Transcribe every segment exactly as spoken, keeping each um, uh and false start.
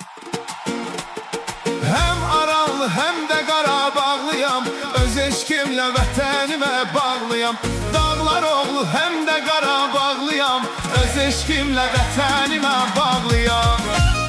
Hem Aranlı hem de Qarabağlıyam, öz eşkimlə vətənimə bağlıyam. Dağlar oğlu hem de Qarabağlıyam, öz eşkimlə vətənimə bağlıyam.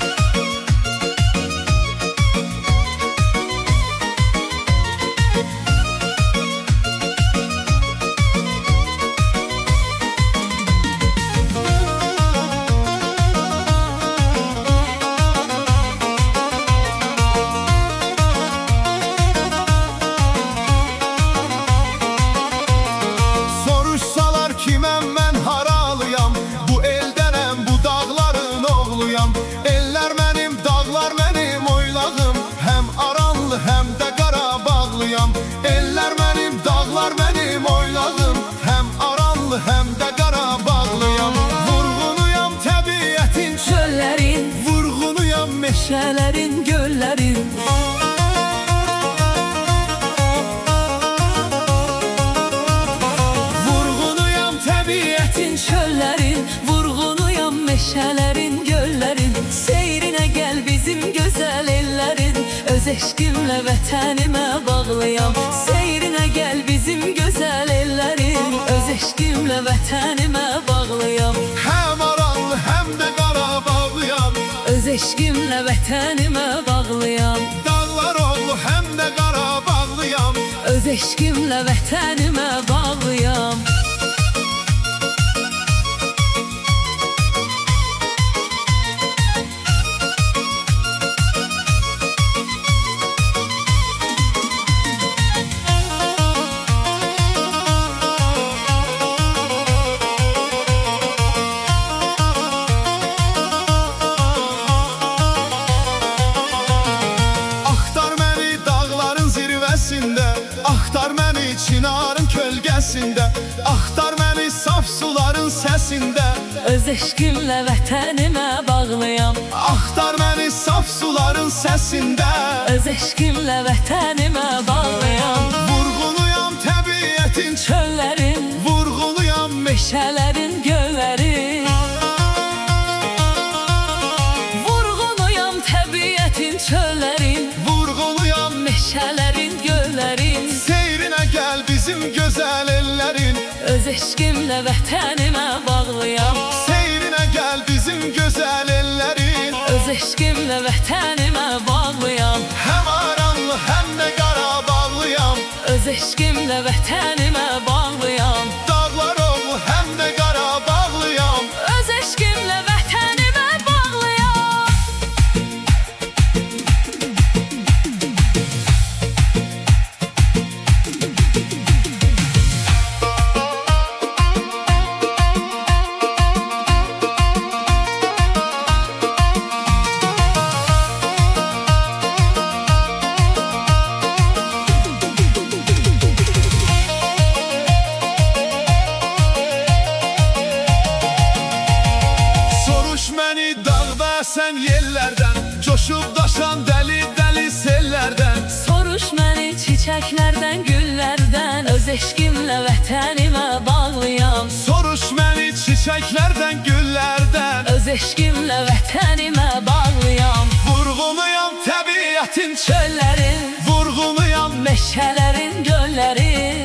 Eller mənim, dağlar mənim oylağım, hem Aranlı hem de Qarabağlıyam. Eller mənim, dağlar mənim oylağım, hem Aranlı hem de Qarabağlıyam. Vurğunuyam təbiətin çöllərin, vurğunuyam meşələrin, göllərin. Vurğunuyam təbiətin çöllərin, vurğunuyam meşələrin, göllərin. Seyrinə gəl bizim gözəl ellərin, öz eşqimlə vətənimə bağlıyam. Seyrinə gəl bizim gözəl ellərin, öz eşqimlə vətənimə bağlıyam. Hem Aranlı hem de Qarabağlıyam, öz eşqimlə vətənimə bağlıyam. Dağlar oğlu hem de Qarabağlıyam, öz eşqimlə vətənimə bağlıyam. Axtar məni çinarın kölgəsində, axtar məni saf suların səsində. Öz eşqimlə vətənimə bağlıyam. Axtar məni saf suların səsində, öz eşqimlə vətənimə bağlıyam. Vurğunuyam təbiətin çöllərin, vurğunuyam meşələrin, göllərin. Vurğunuyam təbiətin çöllərin, vurğunuyam meşələrin, göllərin. Seyrinə gəl bizim gözəl ellərin, öz eşqimlə vətənimə bağlıyam. Seyrinə gəl bizim gözəl ellərin, öz eşqimlə vətənimə bağlıyam. Hem Aranlı hem de Qarabağlıyam, öz eşqimlə vətənimə bağlıyam. Dağlar oğlu hem de Qarabağlıyam, öz eşqimlə vətənimə bağlıyam. Sən yellərdən, coşub daşan dəli-dəli sellərdən. Soruş məni çiçəklərdən, güllərdən, öz eşqimlə vətənimə bağlıyam. Soruş məni çiçəklərdən, güllərdən, öz eşqimlə vətənimə bağlıyam. Vurğunuyam təbiətin çöllərin, vurğunuyam meşələrin, göllərin.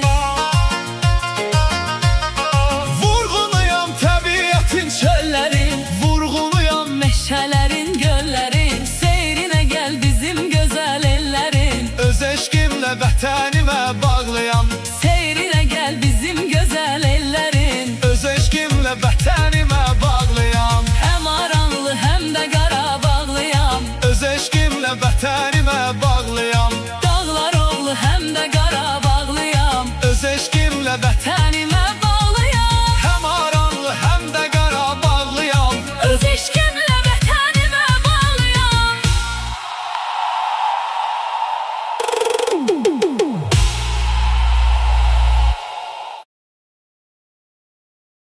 Vurğunuyam təbiətin çöllərin, vurğunuyam meşələrin, göllərin. Seyrinə gəl bizim gözəl ellərin, öz eşqimlə vətənimə bağlıyam. Seyrinə gəl bizim gözəl ellərin, öz eşqimlə vətənimə bağlıyam. Hem Aranlı hem de Qarabağlıyam, öz eşqimlə vətənimə